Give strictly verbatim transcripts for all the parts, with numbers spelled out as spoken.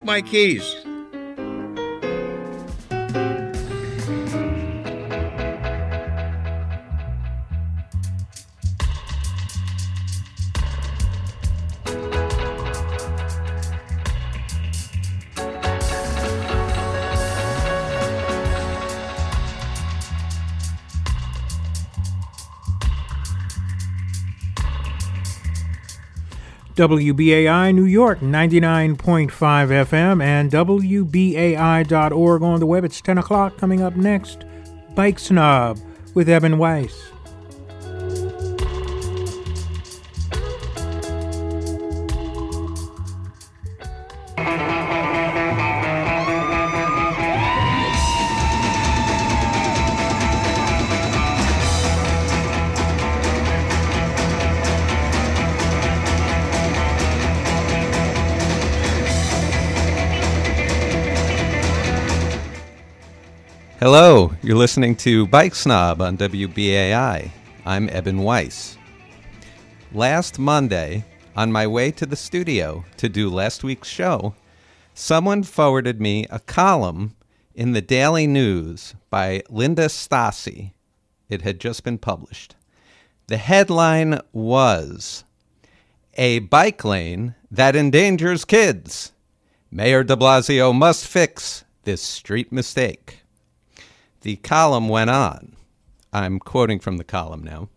my keys. W B A I New York, ninety-nine point five F M, and W B A I dot org on the web. It's ten o'clock. Coming up next, Bike Snob with Evan Weiss. Hello, you're listening to Bike Snob on W B A I. I'm Evan Weiss. Last Monday, on my way to the studio to do last week's show, someone forwarded me a column in the Daily News by Linda Stasi. It had just been published. The headline was, "A bike lane that endangers kids. Mayor de Blasio must fix this street mistake." The column went on. I'm quoting from the column now.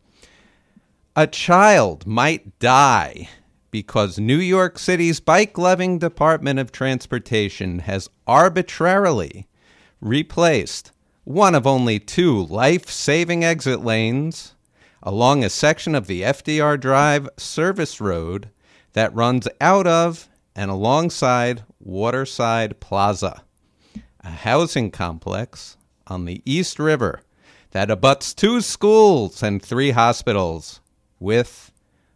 "A child might die because New York City's bike-loving Department of Transportation has arbitrarily replaced one of only two life-saving exit lanes along a section of the F D R Drive service road that runs out of and alongside Waterside Plaza, a housing complex on the East River that abuts two schools and three hospitals with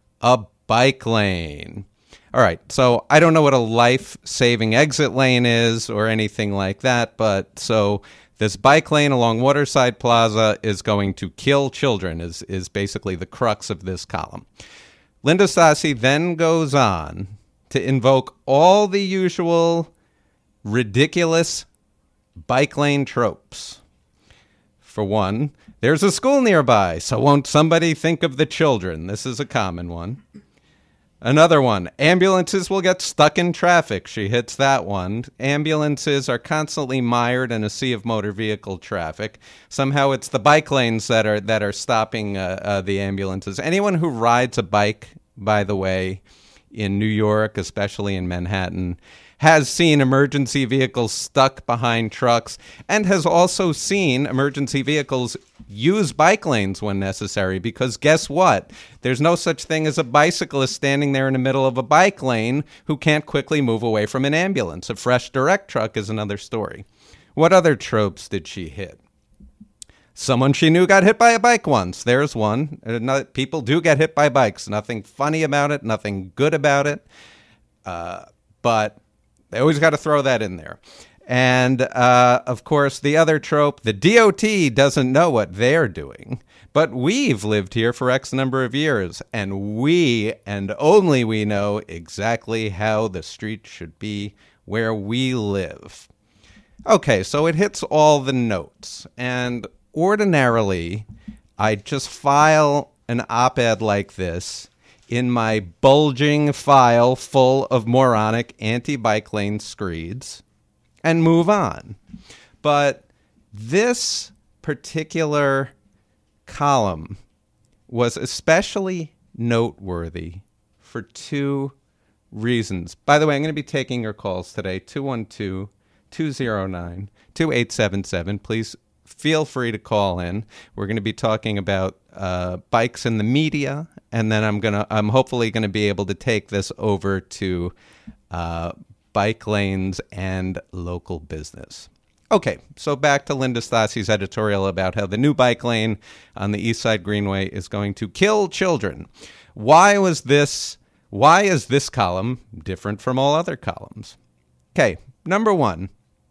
a bike lane." All right, so I don't know what a life-saving exit lane is or anything like that, but so this bike lane along Waterside Plaza is going to kill children is, is basically the crux of this column. Linda Stasi then goes on to invoke all the usual ridiculous bike lane tropes. For one, there's a school nearby, so won't somebody think of the children? This is a common one. Another one, ambulances will get stuck in traffic. She hits that one. Ambulances are constantly mired in a sea of motor vehicle traffic. Somehow it's the bike lanes that are that are stopping uh, uh, the ambulances. Anyone who rides a bike, by the way, in New York, especially in Manhattan, has seen emergency vehicles stuck behind trucks and has also seen emergency vehicles use bike lanes when necessary, because guess what? There's no such thing as a bicyclist standing there in the middle of a bike lane who can't quickly move away from an ambulance. A fresh direct truck is another story. What other tropes did she hit? Someone she knew got hit by a bike once. There's one. People do get hit by bikes. Nothing funny about it, nothing good about it. Uh, but they always got to throw that in there. And, uh, of course, the other trope, the D O T doesn't know what they're doing. But we've lived here for X number of years, and we, and only we, know exactly how the street should be where we live. Okay, so it hits all the notes. And ordinarily, I just file an op-ed like this in my bulging file full of moronic anti-bike lane screeds and move on. But this particular column was especially noteworthy for two reasons. By the way, I'm going to be taking your calls today, two one two, two oh nine, two eight seven seven. Please feel free to call in. We're going to be talking about uh, bikes in the media, and then I'm gonna, I'm hopefully going to be able to take this over to uh, bike lanes and local business. Okay, so back to Linda Stasi's editorial about how the new bike lane on the East Side Greenway is going to kill children. Why was this? Why is this column different from all other columns? Okay, number one,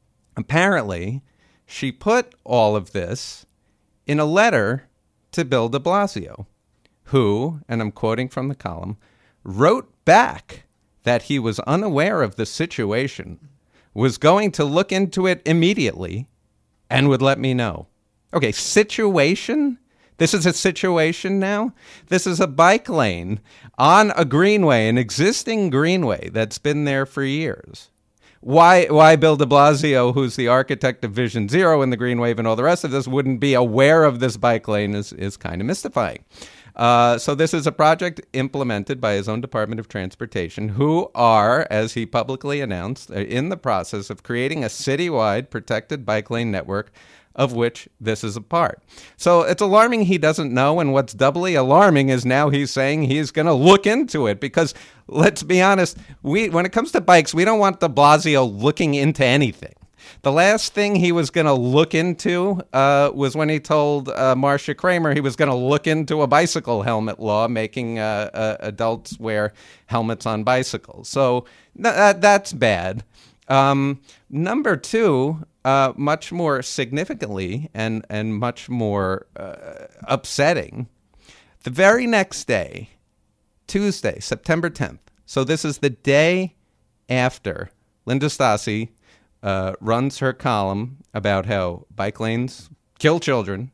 apparently she put all of this in a letter to Bill de Blasio, who, and I'm quoting from the column, wrote back that he was unaware of the situation, was going to look into it immediately and would let me know. Okay, situation? This is a situation now? This is a bike lane on a greenway, an existing greenway that's been there for years. Why why Bill de Blasio, who's the architect of Vision Zero and the Green Wave and all the rest of this, wouldn't be aware of this bike lane is, is kind of mystifying. Uh, so this is a project implemented by his own Department of Transportation, who are, as he publicly announced, in the process of creating a citywide protected bike lane network, of which this is a part. So it's alarming he doesn't know, and what's doubly alarming is now he's saying he's going to look into it, because let's be honest, we when it comes to bikes, we don't want de Blasio looking into anything. The last thing he was going to look into uh, was when he told uh, Marcia Kramer he was going to look into a bicycle helmet law, making uh, uh, adults wear helmets on bicycles. So th- that's bad. Um, number two, uh, much more significantly and, and much more uh, upsetting, the very next day, Tuesday, September tenth, so this is the day after Linda Stasi uh, runs her column about how bike lanes kill children,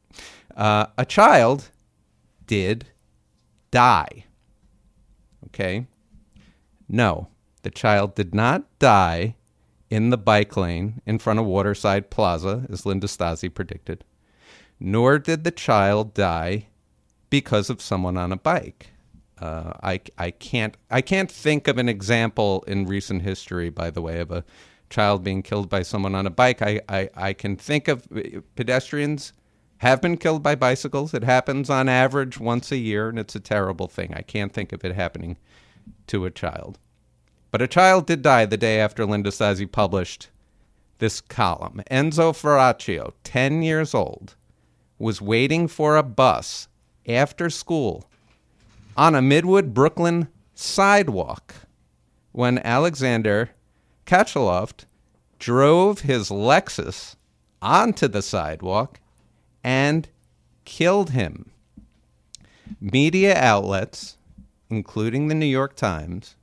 uh, a child did die. Okay? No. The child did not die in the bike lane in front of Waterside Plaza, as Linda Stasi predicted, nor did the child die because of someone on a bike. Uh, I, I can't I can't think of an example in recent history, by the way, of a child being killed by someone on a bike. I, I, I can think of pedestrians have been killed by bicycles. It happens on average once a year, and it's a terrible thing. I can't think of it happening to a child. But a child did die the day after Linda Stasi published this column. Enzo Ferraccio, ten years old, was waiting for a bus after school on a Midwood, Brooklyn sidewalk when Alexander Kachaloft drove his Lexus onto the sidewalk and killed him. Media outlets, including the New York Times,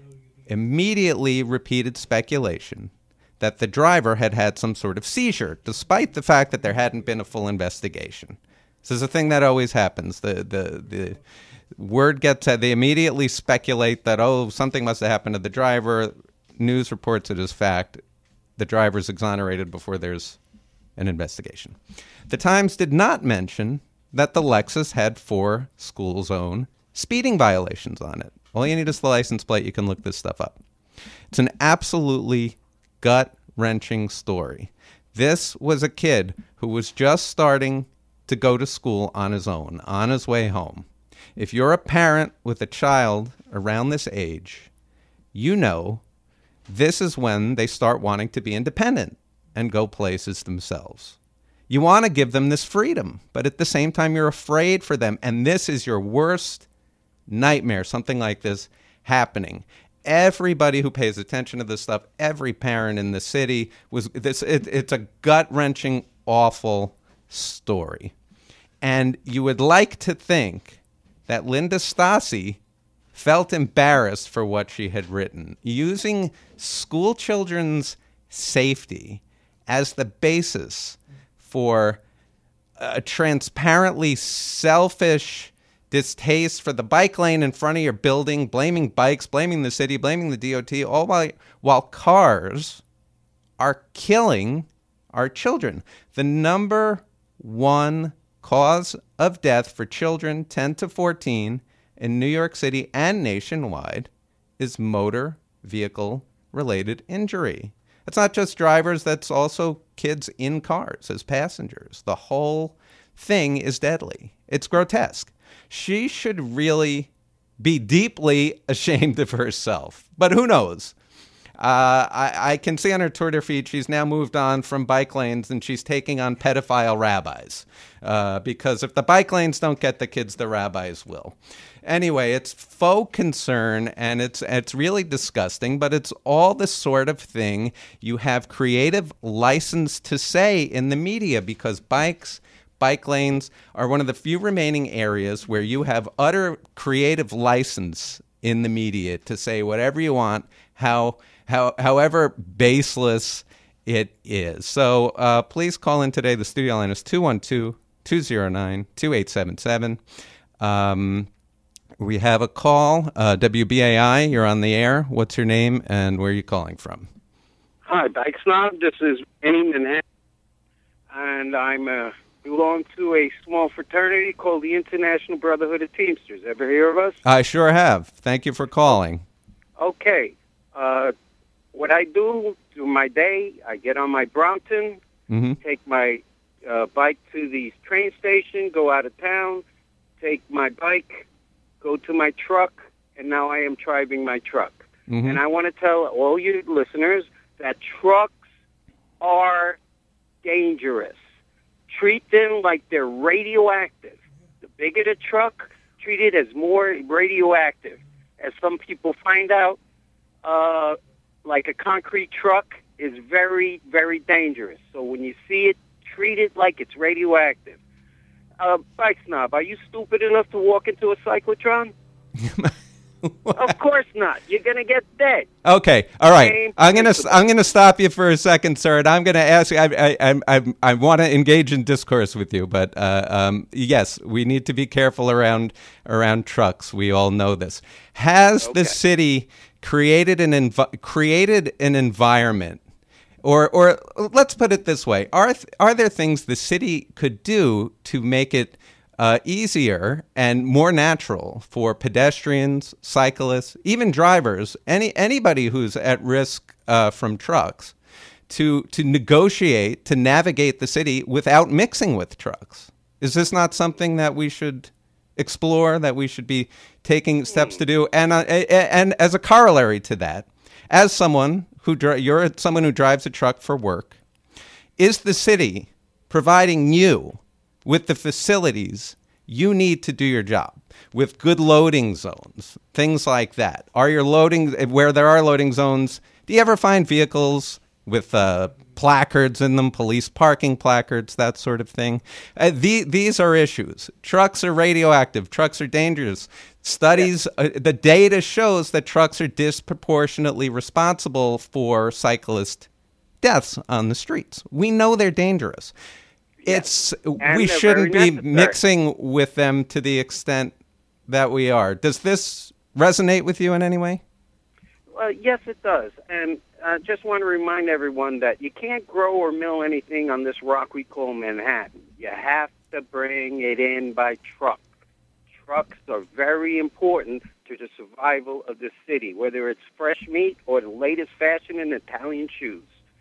immediately repeated speculation that the driver had had some sort of seizure, despite the fact that there hadn't been a full investigation. This is a thing that always happens. The the the word gets out, they immediately speculate that, oh, something must have happened to the driver. News reports it as fact. The driver's exonerated before there's an investigation. The Times did not mention that the Lexus had four school zone speeding violations on it. All you need is the license plate. You can look this stuff up. It's an absolutely gut-wrenching story. This was a kid who was just starting to go to school on his own, on his way home. If you're a parent with a child around this age, you know this is when they start wanting to be independent and go places themselves. You want to give them this freedom, but at the same time, you're afraid for them. And this is your worst nightmare, something like this happening. Everybody who pays attention to this stuff, every parent in the city, was this. It, it's a gut-wrenching, awful story. And you would like to think that Linda Stasi felt embarrassed for what she had written, using school children's safety as the basis for a transparently selfish distaste for the bike lane in front of your building, blaming bikes, blaming the city, blaming the D O T, all while, while cars are killing our children. The number one cause of death for children ten to fourteen in New York City and nationwide is motor vehicle related injury. It's not just drivers, that's also kids in cars as passengers. The whole thing is deadly. It's grotesque. She should really be deeply ashamed of herself. But who knows? Uh, I, I can see on her Twitter feed she's now moved on from bike lanes and she's taking on pedophile rabbis. Uh, because if the bike lanes don't get the kids, the rabbis will. Anyway, it's faux concern and it's it's really disgusting, but it's all the sort of thing you have creative license to say in the media, because bikes, bike lanes are one of the few remaining areas where you have utter creative license in the media to say whatever you want, how how, however baseless it is. So uh, please call in today. The studio line is two one two, two zero nine, two eight seven seven. Um, we have a call. Uh, W B A I, you're on the air. What's your name and where are you calling from? Hi, Bike Snob. This is Wayne Manhattan, and I'm uh, belong to a small fraternity called the International Brotherhood of Teamsters. Ever hear of us? I sure have. Thank you for calling. Okay. Uh, what I do through my day, I get on my Brompton, Mm-hmm. take my uh, bike to the train station, go out of town, take my bike, go to my truck, and now I am driving my truck. Mm-hmm. And I want to tell all you listeners that trucks are dangerous. Treat them like they're radioactive. The bigger the truck, treat it as more radioactive. As some people find out, uh, like a concrete truck is very, very dangerous. So when you see it, treat it like it's radioactive. Uh, Bike Snob, are you stupid enough to walk into a cyclotron? Of course not. You're going to get dead. Okay, all right. Same I'm gonna principle. I'm gonna stop you for a second, sir, and I'm gonna ask you. I I I I, I want to engage in discourse with you, but uh, um, yes, we need to be careful around around trucks. We all know this. Has Okay. the city created an env- created an environment, or or let's put it this way: are th- are there things the city could do to make it Uh, easier and more natural for pedestrians, cyclists, even drivers, any anybody who's at risk uh, from trucks, to to negotiate, to navigate the city without mixing with trucks? Is this not something that we should explore, that we should be taking steps to do? And uh, and as a corollary to that, as someone who dri- you're someone who drives a truck for work, is the city providing you with the facilities you need to do your job, with good loading zones, things like that? Are your loading, where there are loading zones, do you ever find vehicles with uh, placards in them, police parking placards, that sort of thing? Uh, the, these are issues. Trucks are radioactive. Trucks are dangerous. Studies, uh, the data shows that trucks are disproportionately responsible for cyclist deaths on the streets. We know they're dangerous. It's And we they're shouldn't be very necessary. mixing with them to the extent that we are. Does this resonate with you in any way? Well, yes, it does. And I just want to remind everyone that you can't grow or mill anything on this rock we call Manhattan. You have to bring it in by truck. Trucks are very important to the survival of the city, whether it's fresh meat or the latest fashion in Italian shoes.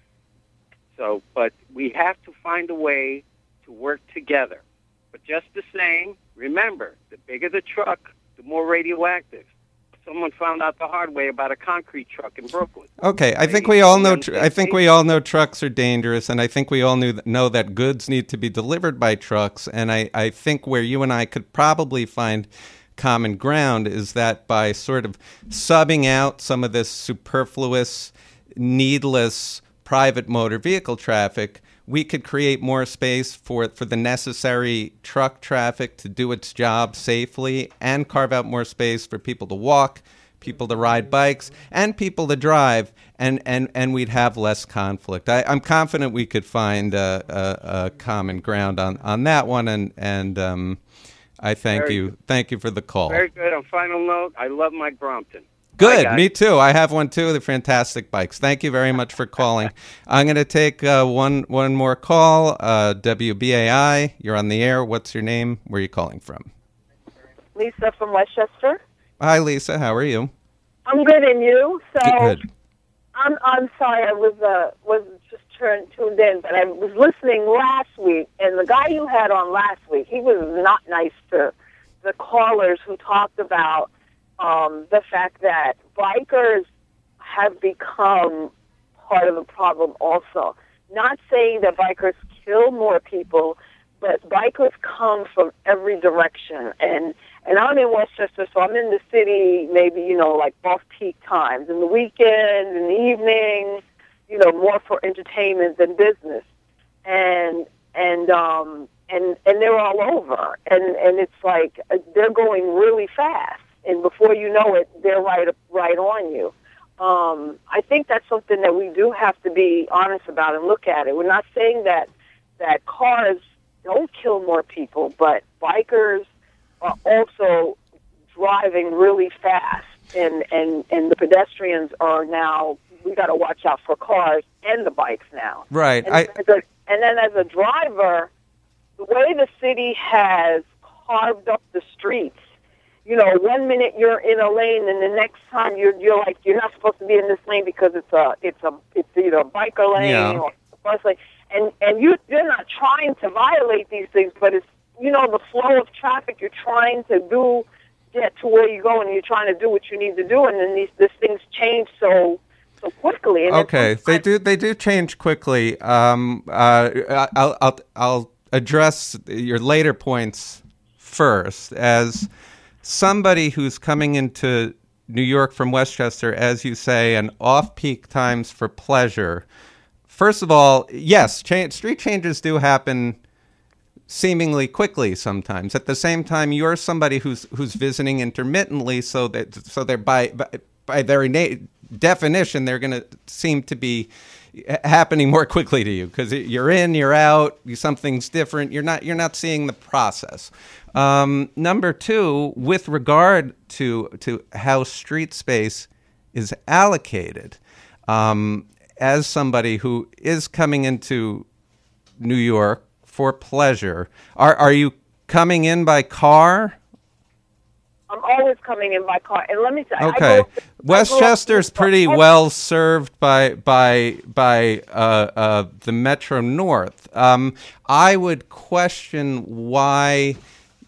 So, but we have to find a way to work together. But just the same, remember, the bigger the truck, the more radioactive. Someone found out the hard way about a concrete truck in Brooklyn. Okay, I think we all know. Tr- I think we all know trucks are dangerous, and I think we all knew know that goods need to be delivered by trucks. And I, I think where you and I could probably find common ground is that by sort of subbing out some of this superfluous, needless private motor vehicle traffic, we could create more space for for the necessary truck traffic to do its job safely, and carve out more space for people to walk, people to ride bikes, and people to drive, and, and, and we'd have less conflict. I, I'm confident we could find a, a, a common ground on, on that one, and and um, I thank Very you. good. Thank you for the call. Very good. On final note, I love my Brompton. Good. Bye, guys. Me too. I have one too. They're fantastic bikes. Thank you very much for calling. I'm going to take uh, one one more call. Uh, W B A I, you're on the air. What's your name? Where are you calling from? Lisa from Westchester. Hi, Lisa. How are you? I'm good, and you? So Good. I'm I'm sorry, I was uh was just turned tuned in, but I was listening last week, and the guy you had on last week, he was not nice to the callers who talked about um, the fact that bikers have become part of the problem also. Not saying that bikers kill more people, but bikers come from every direction. And and I'm in Westchester, so I'm in the city maybe, you know, like off-peak times. In the weekend, in the evening, you know, more for entertainment than business. And and um and and they're all over. And and it's like uh, they're going really fast. And before you know it, they're right right on you. Um, I think that's something that we do have to be honest about and look at it. We're not saying that that cars don't kill more people, but bikers are also driving really fast, and, and, and the pedestrians are now, we got to watch out for cars and the bikes now. Right. And, I, as a, and then as a driver, the way the city has carved up the streets, you know, one minute you're in a lane, and the next time you're you're like you're not supposed to be in this lane because it's a it's a it's either a biker lane Yeah. or a bus lane, and and you you're not trying to violate these things, but it's, you know, the flow of traffic. You're trying to do get to where you go, and you're trying to do what you need to do, and then these these things change so so quickly. And okay, they do they do change quickly. Um, uh, I'll I'll I'll address your later points first as somebody who's coming into New York from Westchester, as you say, and off-peak times for pleasure. First of all, yes, cha- street changes do happen seemingly quickly sometimes. At the same time, you're somebody who's who's visiting intermittently, so that so they're by by, by very na- definition they're going to seem to be happening more quickly to you because you're in, you're out, something's different. You're not you're not seeing the process. Um, number two, with regard to to how street space is allocated, um, as somebody who is coming into New York for pleasure, are are you coming in by car? I'm always coming in by car, and let me say, okay, I go, Westchester's I go pretty every, well served by by by uh, uh, the Metro North. Um, I would question why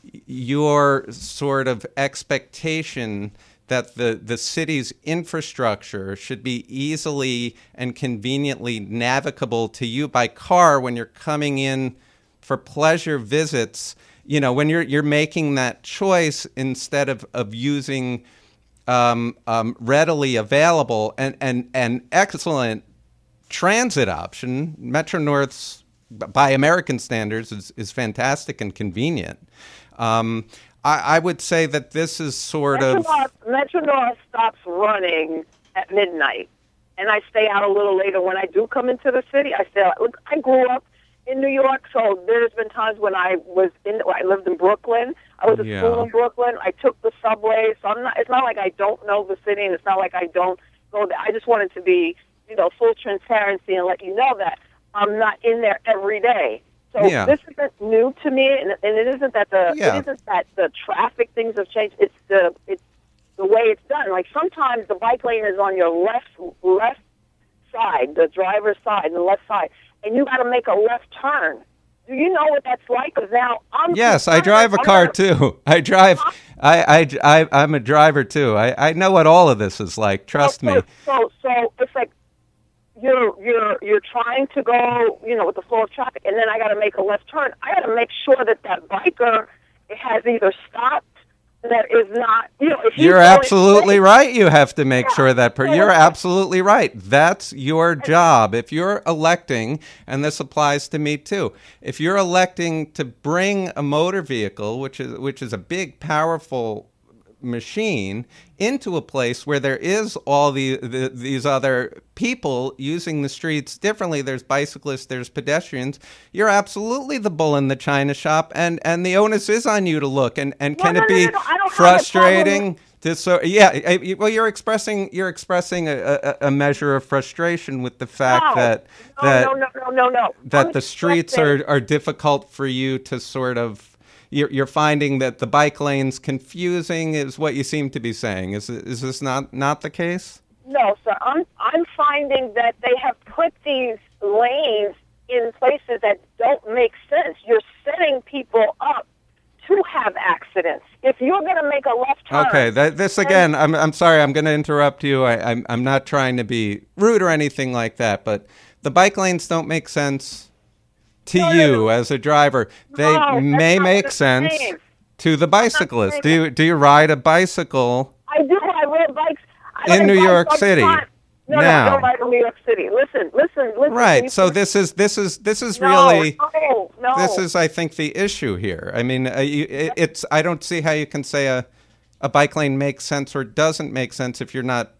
your sort of expectation that the, the city's infrastructure should be easily and conveniently navigable to you by car when you're coming in for pleasure visits, you know, when you're you're making that choice instead of, of using um, um, readily available and, and, and excellent transit option. Metro North's, by American standards, is, is fantastic and convenient. Um, I, I would say that this is sort Metro of... North, Metro North stops running at midnight, and I stay out a little later. When I do come into the city, I stay out. Look, I grew up in New York, so there's been times when I was in, I lived in Brooklyn. I was at Yeah. school in Brooklyn. I took the subway, so I'm not, it's not like I don't know the city, and it's not like I don't go there. I just wanted to be, you know, full transparency and let you know that I'm not in there every day. So Yeah. this isn't new to me, and, and it isn't that the Yeah. it isn't that the traffic things have changed. It's the it's the way it's done. Like sometimes the bike lane is on your left left side, the driver's side, the left side, and you got to make a left turn. Do you know what that's like? Because now I'm Yes, I concerned. drive a I'm car gonna- too. I drive. I, I, I, I'm a driver too. I, I know what all of this is like. Trust so, me. So, so it's like you're you're you're trying to go, you know, with the flow of traffic, and then I got to make a left turn. I got to make sure that that biker has either stopped, that is not, you know. If he's You're going absolutely straight- right. You have to make Yeah. sure that per- So you're it's- absolutely right. That's your job. If you're electing, and this applies to me too, if you're electing to bring a motor vehicle, which is which is a big, powerful machine, into a place where there is all the, the these other people using the streets differently, there's bicyclists, there's pedestrians, you're absolutely the bull in the china shop, and and the onus is on you to look. And and No, can no, it no, be no, no, I don't have a frustrating problem. to so yeah I- well you're expressing you're expressing a, a, a measure of frustration with the fact No, that no, that no, no, no, no, no. that I'm the streets expressing- are, are difficult for you to sort of you're, you're finding that the bike lanes confusing is what you seem to be saying. Is is this not not the case? No, sir. I'm I'm finding that they have put these lanes in places that don't make sense. You're setting people up to have accidents. If you're going to make a left turn, Okay, that, this again. I'm I'm sorry. I'm going to interrupt you. I, I'm I'm not trying to be rude or anything like that, but the bike lanes don't make sense to No, no, you no. as a driver. They No, that's may not make what I'm sense saying. to the bicyclist. saying Do you do you ride a bicycle? I do. I ride bikes I In ride New bikes York all the City. time. No, Now. no, I don't ride in New York City. Listen, listen, listen. Right. You- So this is this is this is no, really no, no. this is I think the issue here. I mean, uh, you, it, it's I don't see how you can say a a bike lane makes sense or doesn't make sense if you're not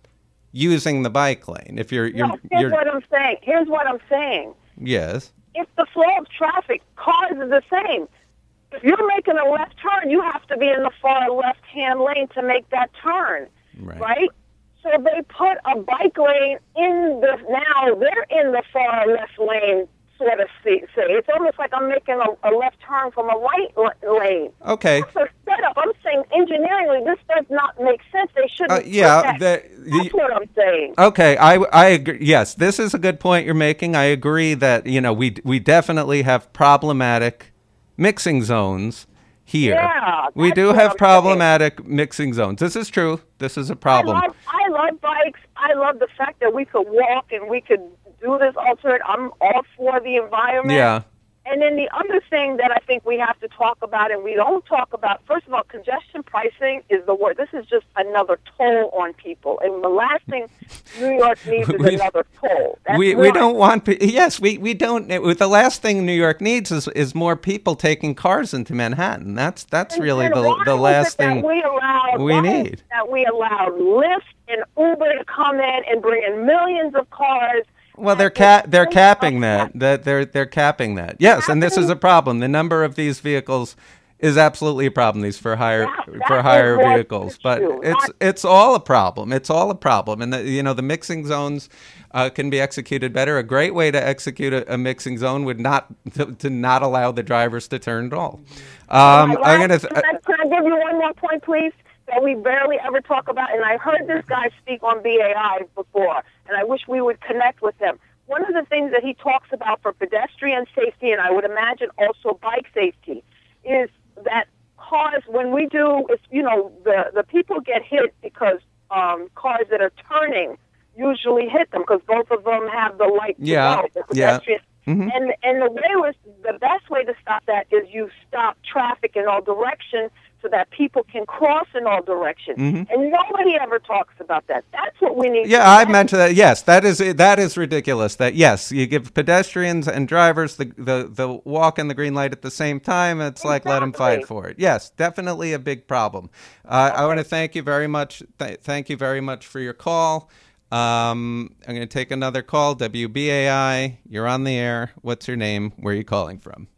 using the bike lane. If you're, you're, no, here's you're what I'm saying. Here's what I'm saying. yes. If the flow of traffic, cars are the same. If you're making a left turn, you have to be in the far left-hand lane to make that turn, Right. right? So they put a bike lane in the, now they're in the far left lane, sort of say. It's almost like I'm making a, a left turn from a right l- lane. Okay. That's a setup. I'm saying engineeringly, this does not make sense. They shouldn't. Uh, yeah. put that. The, the, That's what I'm saying. Okay, I, I agree. Yes, this is a good point you're making. I agree that, you know, we we definitely have problematic mixing zones here. Yeah, we that's do what have I'm problematic mixing zones. This is true. This is a problem. I love, I love bikes. I love the fact that we could walk and we could do this alternate. I'm all for the environment. Yeah. And then the other thing that I think we have to talk about, and we don't talk about, first of all, congestion pricing is the word. This is just another toll on people. And the last thing New York needs is We- another toll. That's We we one. don't want pe- yes we, we don't the last thing New York needs is, is more people taking cars into Manhattan. That's that's And- really and the why the was last it that thing we allowed, we why need. is it that we allowed Lyft and Uber to come in and bring in millions of cars. Well, they're at ca- the they're expense capping of that. That they're they're capping that. Yes, and this is a problem. The number of these vehicles is absolutely a problem. These for hire That- for that hire is what vehicles, it's but you, it's not- it's all a problem. It's all a problem, and the, you know the mixing zones uh, can be executed better. A great way to execute a, a mixing zone would not to, to not allow the drivers to turn at all. Um, My I'm last- gonna. Th- can, I, can I give you one more point, please, that we barely ever talk about? And I heard this guy speak on B A I before, and I wish we would connect with him. One of the things that he talks about for pedestrian safety, and I would imagine also bike safety, is that cars, when we do, it's, you know, the, the people get hit because um, cars that are turning usually hit them because both of them have the light to Yeah, go, the yeah. pedestrian. Mhm. And and the way was the best way to stop that is you stop traffic in all directions so that people can cross in all directions. Mhm. And nobody ever talks about that. That's what we need. Yeah, to I do. mentioned that. Yes, that is that is ridiculous. That yes, you give pedestrians and drivers the the, the walk and the green light at the same time. It's like let them fight Exactly. for it. Yes, definitely a big problem. Uh, I want to thank you very much. Th- thank you very much for your call. Um, I'm going to take another call. W B A I, you're on the air. What's your name? Where are you calling from?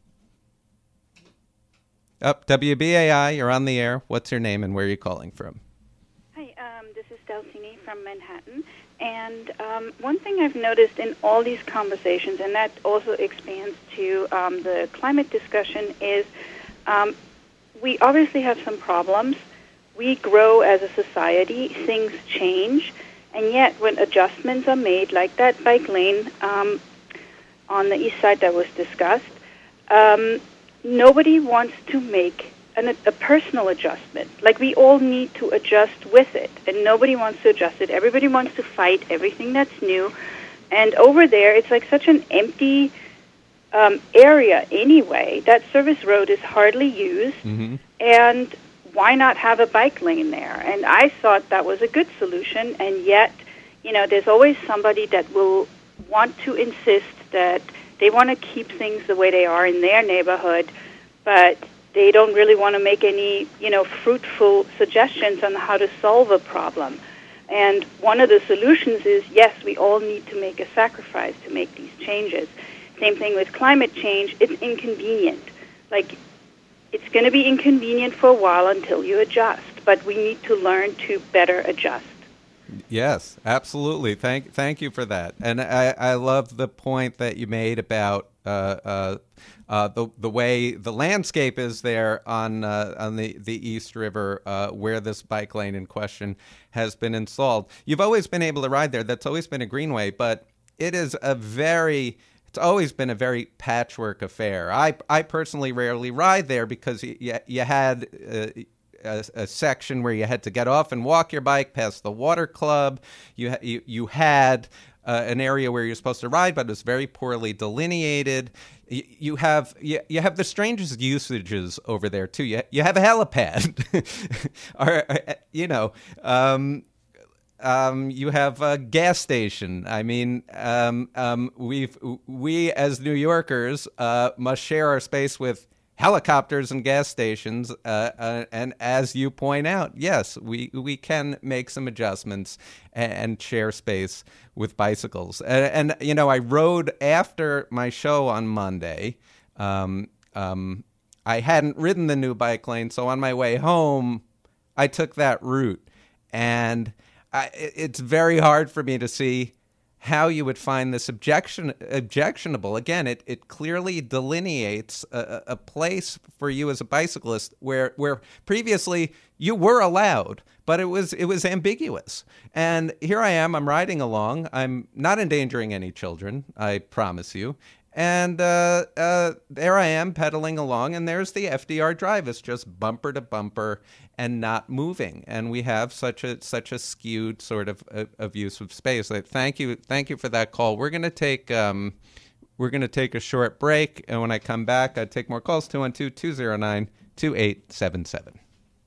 Up, W B A I, you're on the air. What's your name and where are you calling from? Hi, um, this is Delcini from Manhattan. And um, one thing I've noticed in all these conversations, and that also expands to um, the climate discussion, is um, we obviously have some problems. We grow as a society, things change, and yet when adjustments are made, like that bike lane um, on the east side that was discussed, um, nobody wants to make an, a personal adjustment. Like, we all need to adjust with it, and nobody wants to adjust it. Everybody wants to fight everything that's new. And over there, it's like such an empty um, area anyway. That service road is hardly used, Mm-hmm. and why not have a bike lane there? And I thought that was a good solution, and yet, you know, there's always somebody that will want to insist that they want to keep things the way they are in their neighborhood, but they don't really want to make any, you know, fruitful suggestions on how to solve a problem. And one of the solutions is, yes, we all need to make a sacrifice to make these changes. Same thing with climate change. It's inconvenient. Like, it's going to be inconvenient for a while until you adjust, but we need to learn to better adjust. Yes, absolutely. Thank thank you for that. And I, I love the point that you made about uh, uh, uh, the the way the landscape is there on uh, on the, the East River uh, where this bike lane in question has been installed. You've always been able to ride there. That's always been a greenway, but it is a very It's always been a very patchwork affair. I I personally rarely ride there because you you, you had uh, a, a section where you had to get off and walk your bike past the water club. You ha- you, you had uh, an area where you're supposed to ride, but it was very poorly delineated. You, you have you, you have the strangest usages over there too. You you have a helipad, or you know. Um, Um, you have a gas station. I mean, um, um, we've we as New Yorkers uh, must share our space with helicopters and gas stations. Uh, uh, and as you point out, yes, we, we can make some adjustments and, and share space with bicycles. And, and, you know, I rode after my show on Monday. Um, um, I hadn't ridden the new bike lane, so on my way home, I took that route. And I, it's very hard for me to see how you would find this objection objectionable. Again, it, it clearly delineates a, a place for you as a bicyclist where where previously you were allowed, but it was it was ambiguous. And here I am, I'm riding along. I'm not endangering any children, I promise you. And uh, uh, there I am pedaling along, and there's the F D R drive. It's just bumper to bumper and not moving. And we have such a such a skewed sort of uh, of use of space. Like, thank you, thank you for that call. We're gonna take um, we're gonna take a short break, and when I come back, I take more calls. two one two, two zero nine, two eight seven seven.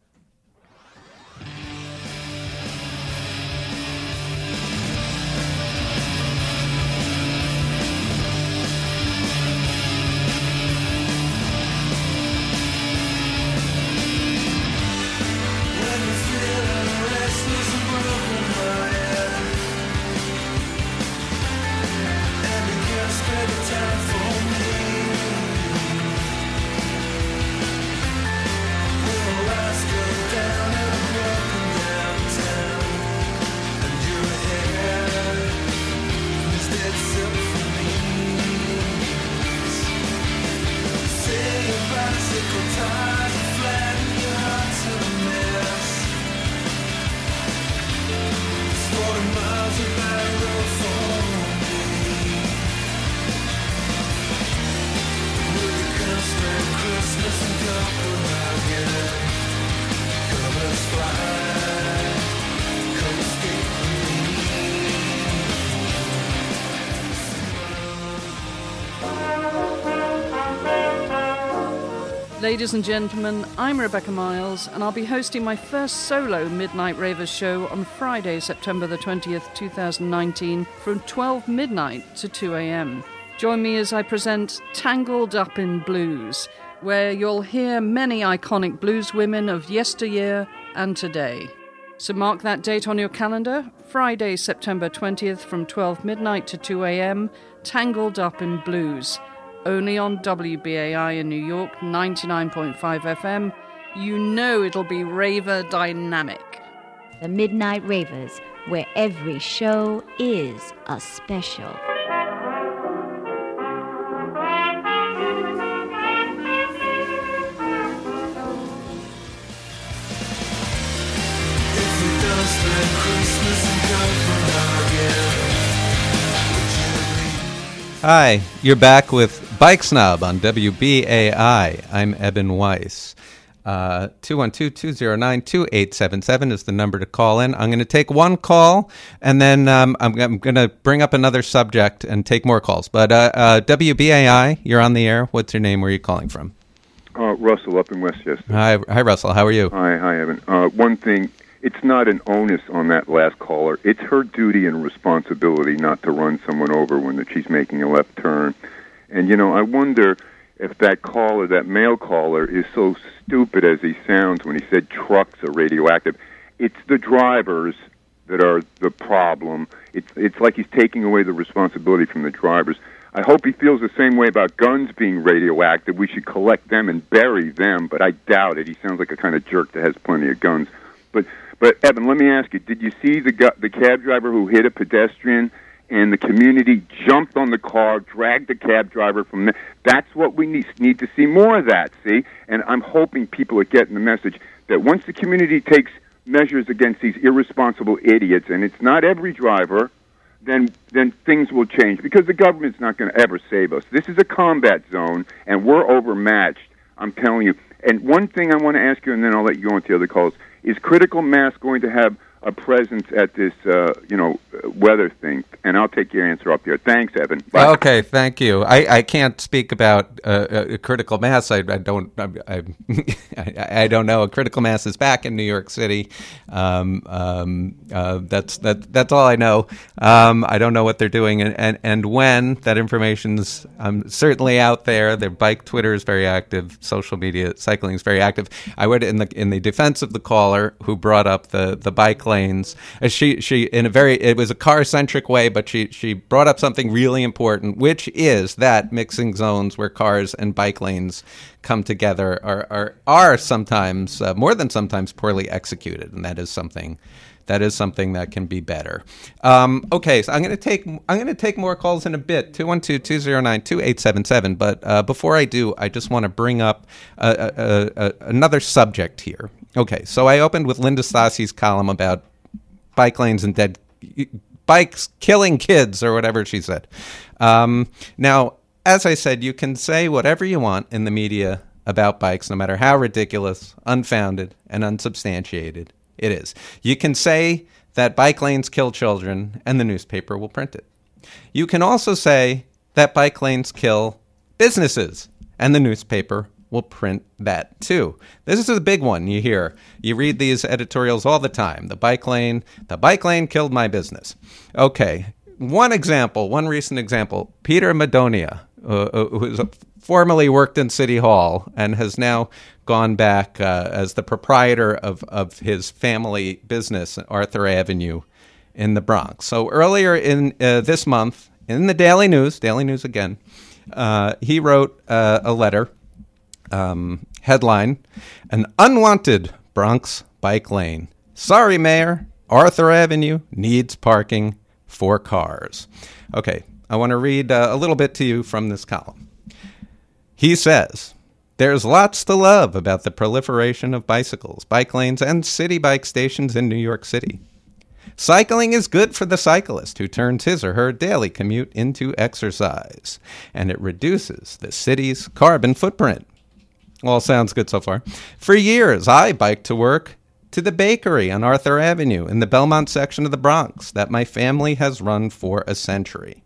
Ladies and gentlemen, I'm Rebecca Miles, and I'll be hosting my first solo Midnight Ravers show on Friday, September the twentieth, two thousand nineteen, from twelve midnight to two a.m. Join me as I present Tangled Up in Blues, where you'll hear many iconic blues women of yesteryear and today. So mark that date on your calendar, Friday, September twentieth, from twelve midnight to two a.m., Tangled Up in Blues. Only on W B A I in New York, ninety-nine point five F M. You know it'll be raver dynamic. The Midnight Ravers, where every show is a special. Hi, you're back with Bike Snob on W B A I. I'm Eben Weiss. Uh, two one two, two zero nine, two eight seven seven is the number to call in. I'm going to take one call, and then um, I'm, I'm going to bring up another subject and take more calls. But uh, uh, W B A I, you're on the air. What's your name? Where are you calling from? Uh, Russell up in Westchester. Hi, hi, Russell. How are you? Hi, hi, Evan. Uh, one thing, it's not an onus on that last caller. It's her duty and responsibility not to run someone over when she's making a left turn. And, you know, I wonder if that caller, that male caller, is so stupid as he sounds when he said trucks are radioactive. It's the drivers that are the problem. It's, it's like he's taking away the responsibility from the drivers. I hope he feels the same way about guns being radioactive. We should collect them and bury them, but I doubt it. He sounds like a kind of jerk that has plenty of guns. But, but Evan, let me ask you, did you see the gu- the cab driver who hit a pedestrian and the community jumped on the car, dragged the cab driver from there? That's what we need, need to see more of that, see? And I'm hoping people are getting the message that once the community takes measures against these irresponsible idiots, and it's not every driver, then then things will change, because the government's not going to ever save us. This is a combat zone, and we're overmatched, I'm telling you. And one thing I want to ask you, and then I'll let you go on to the other calls, is critical mass going to have a presence at this, uh, you know, weather thing? And I'll take your answer up here. Thanks, Evan. Bye. Okay, thank you. I, I can't speak about uh, a critical mass. I, I don't. I, I, I don't know. A critical mass is back in New York City. Um, um, uh, that's that. That's all I know. Um, I don't know what they're doing and, and, and when. That information's um, certainly out there. Their bike Twitter is very active. Social media cycling is very active. I would in the in the defense of the caller who brought up the the bike lanes. She she in a very it was a car centric way, but she she brought up something really important, which is that mixing zones where cars and bike lanes come together are are are sometimes uh, more than sometimes poorly executed, and that is something that is something that can be better. Um, okay, so I'm going to take I'm going to take more calls in a bit. two one two, two zero nine, two eight seven seven. But uh, before I do, I just want to bring up uh, uh, uh, another subject here. Okay, so I opened with Linda Stassi's column about bike lanes and dead bikes killing kids, or whatever she said. Um, now, as I said, you can say whatever you want in the media about bikes, no matter how ridiculous, unfounded, and unsubstantiated it is. You can say that bike lanes kill children, and the newspaper will print it. You can also say that bike lanes kill businesses, and the newspaper will print that too. This is a big one you hear. You read these editorials all the time. The bike lane, the bike lane killed my business. Okay, one example, one recent example, Peter Madonia, uh, who has formerly worked in City Hall and has now gone back uh, as the proprietor of, of his family business, Arthur Avenue, in the Bronx. So earlier in uh, this month, in the Daily News, Daily News again, uh, he wrote uh, a letter. Um, headline, an unwanted Bronx bike lane. Sorry, Mayor, Arthur Avenue needs parking for cars. Okay, I want to read uh, a little bit to you from this column. He says, there's lots to love about the proliferation of bicycles, bike lanes, and city bike stations in New York City. Cycling is good for the cyclist who turns his or her daily commute into exercise, and it reduces the city's carbon footprint. All sounds good so far. For years, I biked to work to the bakery on Arthur Avenue in the Belmont section of the Bronx that my family has run for a century.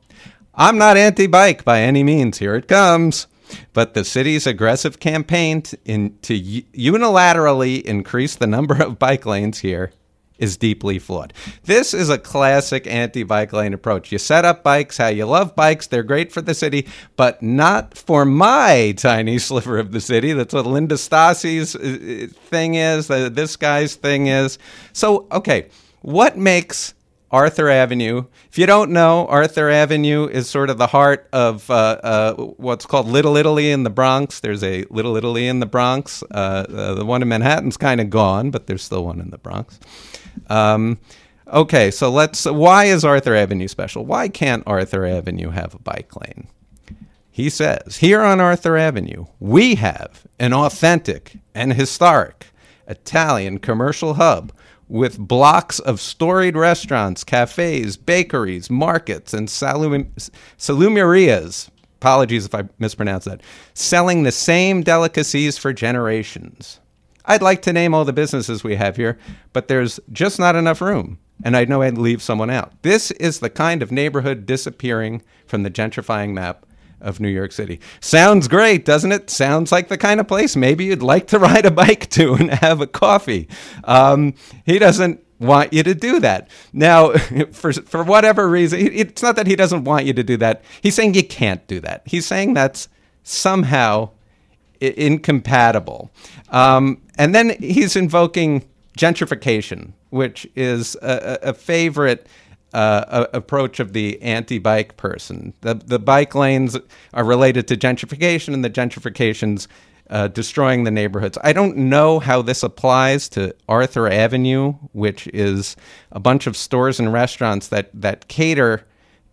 I'm not anti-bike by any means. Here it comes. But the city's aggressive campaign to, in, to unilaterally increase the number of bike lanes here is deeply flawed. This is a classic anti-bike lane approach. You set up bikes how you love bikes. They're great for the city, but not for my tiny sliver of the city. That's what Linda Stassi's thing is. This guy's thing is. So, okay, what makes Arthur Avenue? If you don't know, Arthur Avenue is sort of the heart of uh, uh, what's called Little Italy in the Bronx. There's a Little Italy in the Bronx. Uh, uh, the one in Manhattan's kind of gone, but there's still one in the Bronx. Um, okay, so let's, why is Arthur Avenue special? Why can't Arthur Avenue have a bike lane? He says, here on Arthur Avenue, we have an authentic and historic Italian commercial hub with blocks of storied restaurants, cafes, bakeries, markets, and salum- salumerias. Apologies if I mispronounce that. Selling the same delicacies for generations. I'd like to name all the businesses we have here, but there's just not enough room, and I know I'd leave someone out. This is the kind of neighborhood disappearing from the gentrifying map of New York City. Sounds great, doesn't it? Sounds like the kind of place maybe you'd like to ride a bike to and have a coffee. Um, he doesn't want you to do that. Now, for for whatever reason, it's not that he doesn't want you to do that. He's saying you can't do that. He's saying that's somehow incompatible. Um, and then he's invoking gentrification, which is a, a favorite uh, a, approach of the anti-bike person. The, the bike lanes are related to gentrification, and the gentrification's uh, destroying the neighborhoods. I don't know how this applies to Arthur Avenue, which is a bunch of stores and restaurants that, that cater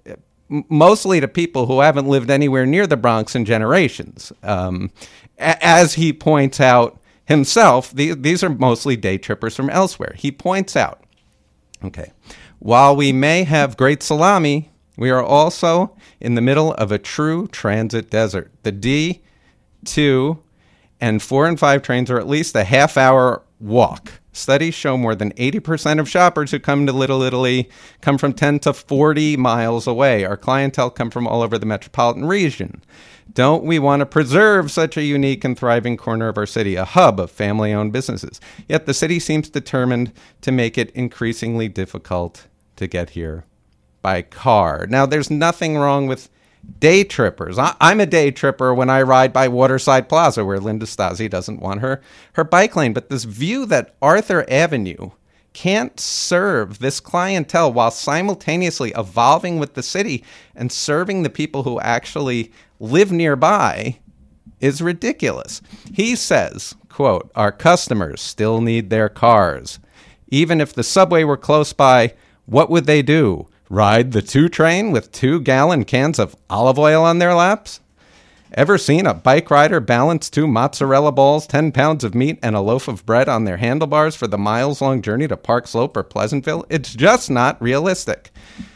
mostly to people who haven't lived anywhere near the Bronx in generations. Um, as he points out himself, the, these are mostly day trippers from elsewhere. He points out, okay, while we may have great salami, we are also in the middle of a true transit desert. The D two and four and five trains are at least a half hour walk. Studies show more than eighty percent of shoppers who come to Little Italy come from ten to forty miles away. Our clientele come from all over the metropolitan region. Don't we want to preserve such a unique and thriving corner of our city, a hub of family-owned businesses? Yet the city seems determined to make it increasingly difficult to get here by car. Now, there's nothing wrong with day trippers. I, I'm a day tripper when I ride by Waterside Plaza, where Linda Stasi doesn't want her, her bike lane. But this view that Arthur Avenue can't serve this clientele while simultaneously evolving with the city and serving the people who actually live nearby is ridiculous. He says, quote, "Our customers still need their cars. Even if the subway were close by, what would they do? Ride the two train with two gallon cans of olive oil on their laps? Ever seen a bike rider balance two mozzarella balls, ten pounds of meat, and a loaf of bread on their handlebars for the miles-long journey to Park Slope or Pleasantville? It's just not realistic."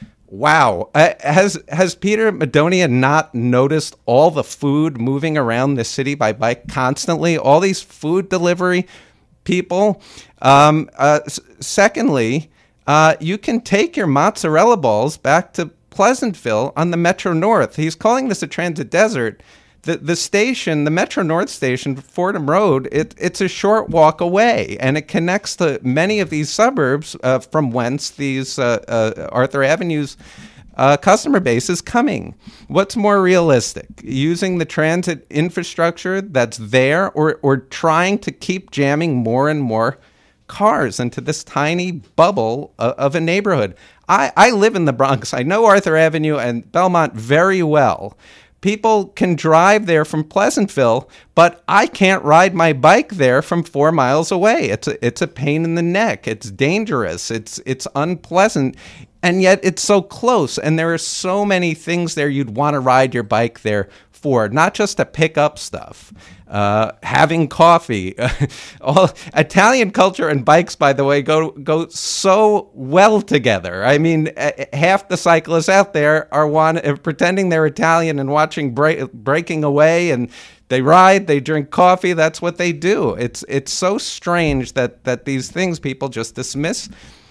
Wow. Uh, has has Peter Madonia not noticed all the food moving around the city by bike constantly? All these food delivery people? Um, uh, s- secondly, uh, you can take your mozzarella balls back to Pleasantville on the Metro North. He's calling this a transit desert. The the station, the Metro North station, Fordham Road, it, it's a short walk away, and it connects to many of these suburbs uh, from whence these uh, uh, Arthur Avenue's uh, customer base is coming. What's more realistic, using the transit infrastructure that's there, or or trying to keep jamming more and more cars into this tiny bubble of, of a neighborhood? I, I live in the Bronx. I know Arthur Avenue and Belmont very well. People can drive there from Pleasantville, but I can't ride my bike there from four miles away. It's a, it's a pain in the neck. It's dangerous. It's it's unpleasant, and yet it's so close. And there are so many things there you'd want to ride your bike there for, not just to pick up stuff. Uh, having coffee. All Italian culture and bikes, by the way, go go so well together. I mean, uh, half the cyclists out there are one, uh, pretending they're Italian and watching break, Breaking Away, and they ride, they drink coffee. That's what they do. It's it's so strange that that these things people just dismiss.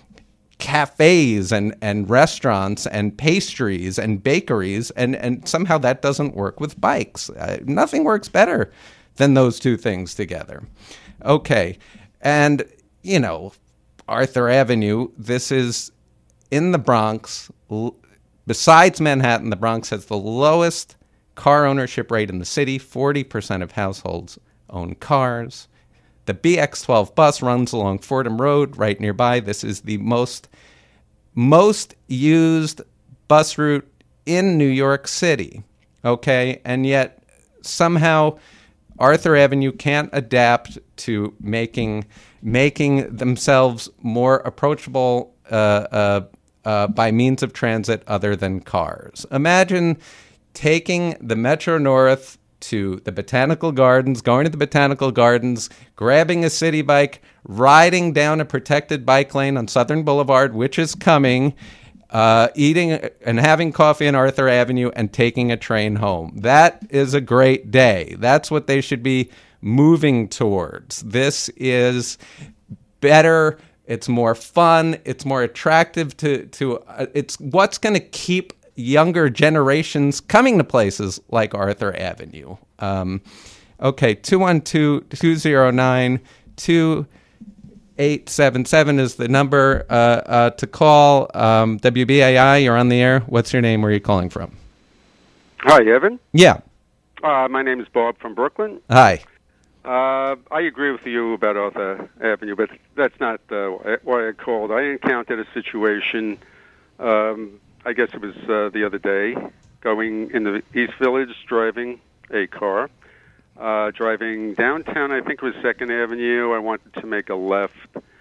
Cafes and, and restaurants and pastries and bakeries, and, and somehow that doesn't work with bikes. Uh, nothing works better than those two things together. Okay, and, you know, Arthur Avenue, this is in the Bronx. L- besides Manhattan, the Bronx has the lowest car ownership rate in the city. forty percent of households own cars. The B X twelve bus runs along Fordham Road right nearby. This is the most most used bus route in New York City, okay? And yet somehow Arthur Avenue can't adapt to making making themselves more approachable uh, uh, uh, by means of transit other than cars. Imagine taking the Metro North to the Botanical Gardens, going to the Botanical Gardens, grabbing a city bike, riding down a protected bike lane on Southern Boulevard, which is coming, uh, eating and having coffee on Arthur Avenue, and taking a train home. That is a great day. That's what they should be moving towards. This is better. It's more fun. It's more attractive to, to uh, it's what's going to keep younger generations coming to places like Arthur Avenue. Um, okay, two one two, two zero nine, two eight seven seven is the number uh, uh, to call. Um, W B A I, you're on the air. What's your name? Where are you calling from? Hi, Evan. Yeah. Uh, my name is Bob from Brooklyn. Hi. Uh, I agree with you about Arthur Avenue, but that's not uh, why I called. I encountered a situation, um, I guess it was uh, the other day, going in the East Village, driving a car, uh, driving downtown, I think it was second Avenue. I wanted to make a left.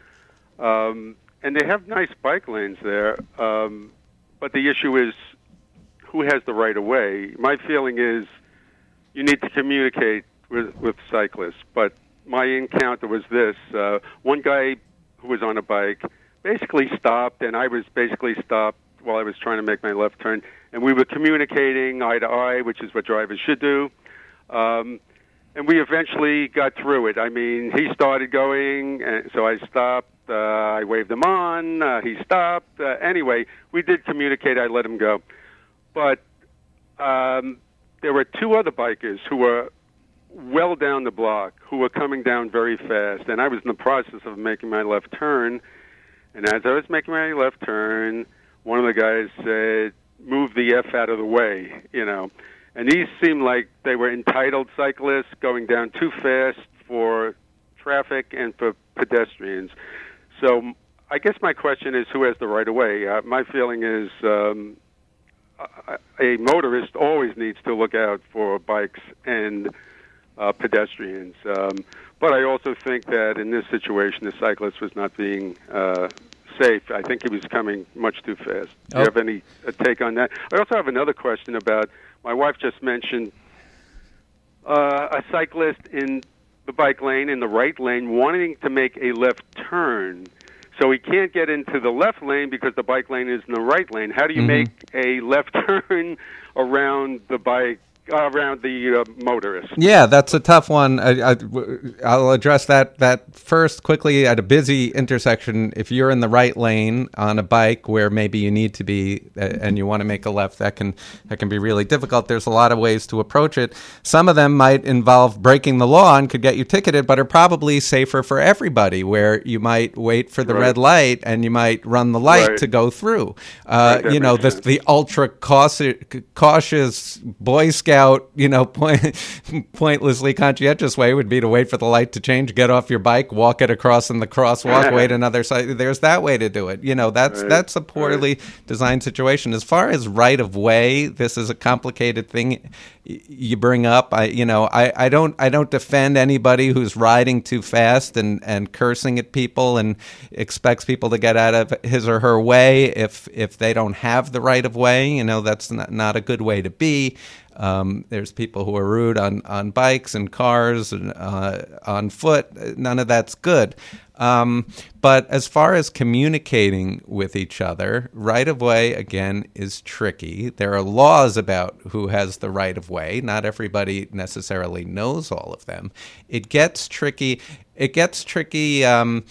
Um, and they have nice bike lanes there, um, but the issue is who has the right of way. My feeling is you need to communicate with, with cyclists, but my encounter was this. Uh, one guy who was on a bike basically stopped, and I was basically stopped while I was trying to make my left turn, and we were communicating eye to eye, which is what drivers should do. Um, and we eventually got through it. I mean, he started going, and so I stopped. Uh, I waved him on. Uh, he stopped. Uh, anyway, we did communicate. I let him go. But um, there were two other bikers who were well down the block, who were coming down very fast. And I was in the process of making my left turn. And as I was making my left turn, one of the guys said, move the F out of the way, you know. And these seemed like they were entitled cyclists going down too fast for traffic and for pedestrians. So I guess my question is, who has the right of way? Uh, my feeling is um, a, a motorist always needs to look out for bikes and uh, pedestrians. Um, but I also think that in this situation, the cyclist was not being uh, safe. I think he was coming much too fast. Do you Oh. have any uh, take on that? I also have another question about, my wife just mentioned uh, a cyclist in the bike lane, in the right lane, wanting to make a left turn. So he can't get into the left lane because the bike lane is in the right lane. How do you Mhm. make a left turn around the bike, uh, around the uh, motorist? Yeah, that's a tough one. I, I, I'll address that that first quickly. At a busy intersection, if you're in the right lane on a bike where maybe you need to be uh, and you want to make a left, that can that can be really difficult. There's a lot of ways to approach it. Some of them might involve breaking the law and could get you ticketed, but are probably safer for everybody, where you might wait for the Right. red light and you might run the light Right. to go through. Uh, Right, that you know, makes the sense. the ultra cautious, cautious Boy Scout, you know, point, pointlessly conscientious way would be to wait for the light to change, get off your bike, walk it across in the crosswalk, wait another side. There's that way to do it. You know, that's Right, that's a poorly designed situation. As far as right of way, this is a complicated thing y- you bring up. I, you know, I, I don't I don't defend anybody who's riding too fast and, and cursing at people and expects people to get out of his or her way if if they don't have the right of way. You know, that's not, not a good way to be. Um, there's people who are rude on, on bikes and cars and uh, on foot. None of that's good. Um, but as far as communicating with each other, right of way, again, is tricky. There are laws about who has the right of way. Not everybody necessarily knows all of them. It gets tricky. It gets tricky um,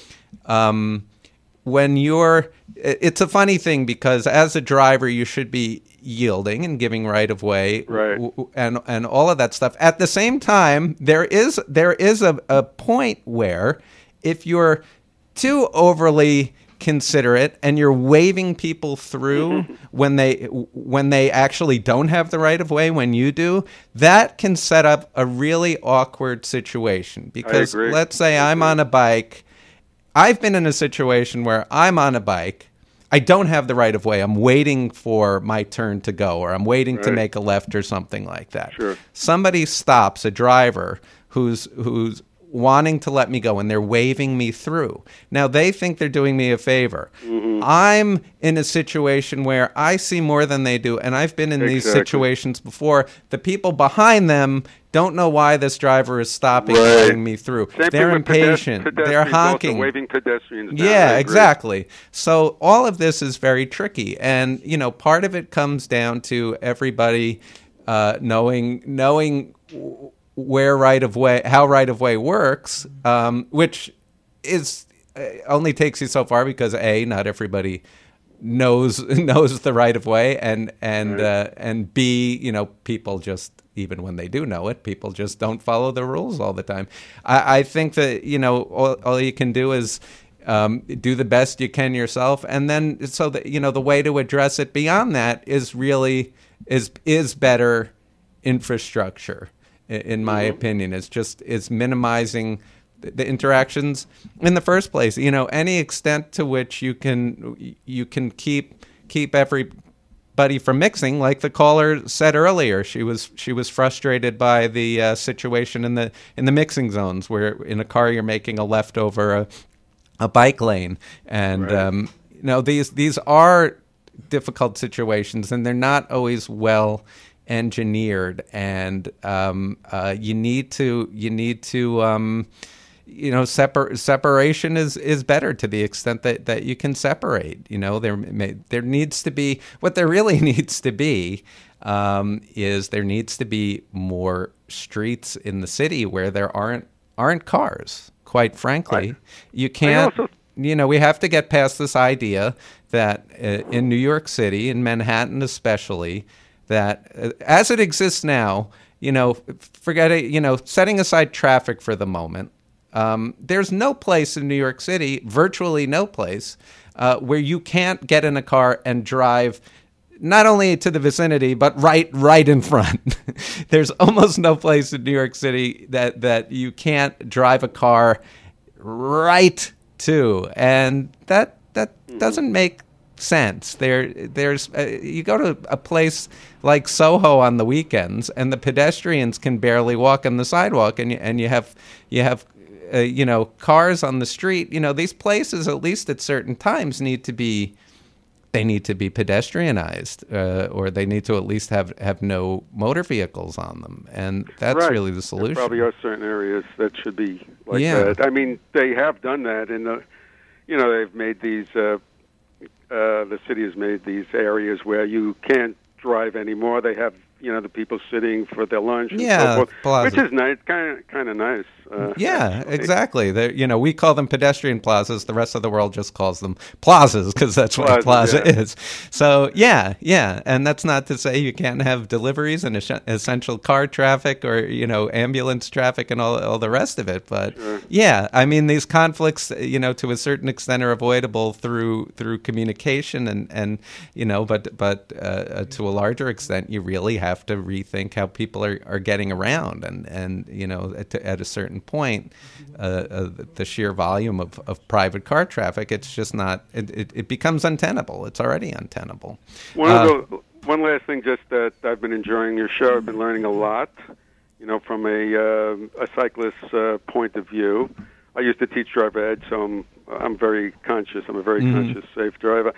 um, when you're. It's a funny thing because as a driver, you should be yielding and giving right of way, Right. w- w- and and all of that stuff. At the same time, there is there is a, a point where if you're too overly considerate and you're waving people through when they when they actually don't have the right of way when you do, that can set up a really awkward situation. Because agree. let's say I I'm agree. on a bike. I've been in a situation where I'm on a bike. I don't have the right of way. I'm waiting for my turn to go, or I'm waiting to Right. make a left or something like that. Sure. Somebody stops, a driver who's who's wanting to let me go, and they're waving me through. Now, they think they're doing me a favor. Mm-hmm. I'm in a situation where I see more than they do, and I've been in these Exactly. situations before. The people behind them don't know why this driver is stopping and Right. letting me through. Same They're thing with pedes- impatient. They're pedestrians also, honking. waving pedestrians down. I Yeah, agree. exactly. So all of this is very tricky, and you know, part of it comes down to everybody uh, knowing knowing w- where right of way, how right of way works, um, which is uh, only takes you so far because a not everybody knows knows the right of way, and and Right. uh, and b you know, people just, even when they do know it, people just don't follow the rules all the time. I, I think that, you know, all, all you can do is um, do the best you can yourself, and then so that, you know, the way to address it beyond that is really is is better infrastructure. i- In my Mm-hmm. opinion, is just is minimizing the the interactions in the first place. You know, any extent to which you can you can keep keep everybody from mixing, like the caller said earlier. She was she was frustrated by the uh, situation in the in the mixing zones, where in a car you're making a left over a a bike lane, and Right. um, you know, these these are difficult situations, and they're not always well engineered, and um, uh, you need to you need to um, you know, separ- separation is, is better to the extent that, that you can separate. You know, there may, there needs to be, what there really needs to be um, is there needs to be more streets in the city where there aren't aren't cars. Quite frankly, Right. you can't. also- You know, we have to get past this idea that uh, in New York City, in Manhattan especially, that uh, as it exists now, you know, forget it, you know, setting aside traffic for the moment, um, there's no place in New York City, virtually no place, uh, where you can't get in a car and drive not only to the vicinity, but right right in front. There's almost no place in New York City that, that you can't drive a car right to, and that that doesn't make sense. There, there's uh, you go to a place like Soho on the weekends, and the pedestrians can barely walk on the sidewalk, and you, and you have you have uh, you know cars on the street. You know, these places, at least at certain times, need to be they need to be pedestrianized, uh, or they need to at least have have no motor vehicles on them, and that's Right. really the solution. There probably are certain areas that should be like Yeah. that. I mean, they have done that in the, you know, they've made these. Uh, uh, the city has made these areas where you can't drive anymore. They have, you know, the people sitting for their lunch and Yeah, so forth, plaza. which is nice, kind of, kind of nice. Uh, Yeah, actually. exactly. They're, you know, we call them pedestrian plazas. The rest of the world just calls them plazas because that's what a Plazas, plaza yeah. is. So, yeah, yeah. And that's not to say you can't have deliveries and es- essential car traffic or, you know, ambulance traffic and all, all the rest of it. But, Sure. yeah, I mean, these conflicts, you know, to a certain extent are avoidable through through communication and, and you know, but, but uh, to a larger extent, you really have to rethink how people are, are getting around. And, and you know, at, at a certain point, uh, uh, the sheer volume of, of private car traffic, it's just not, it, it, it becomes untenable. It's already untenable. One, Uh, of the, one last thing, just that I've been enjoying your show. I've been learning a lot, you know, from a uh, a cyclist's uh, point of view. I used to teach driver ed, so I'm I'm very conscious. I'm a very Mhm. conscious, safe driver.